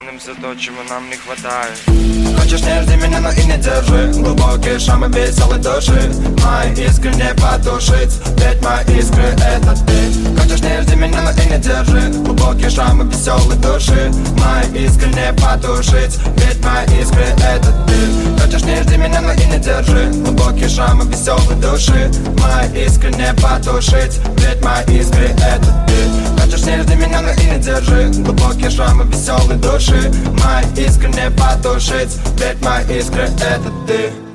За то, чего нам не хватает. Хочешь, не жди меня, но и не держи глубокие шрамы веселой души. Мои искры не потушить, ведь мои искры это ты. Хочешь, не жди меня, но и не держи глубокие шрамы веселой души. Мои искры не потушить, ведь мои искры это ты. Хочешь, не жди меня, но и не держи глубокие шрамы веселой души. Мои искры не потушить, ведь мои искры это ты. Хочешь, не жди меня, но и не держи глубокие шрамы веселой души. Мои искры не потушить, ведь мои искры это ты.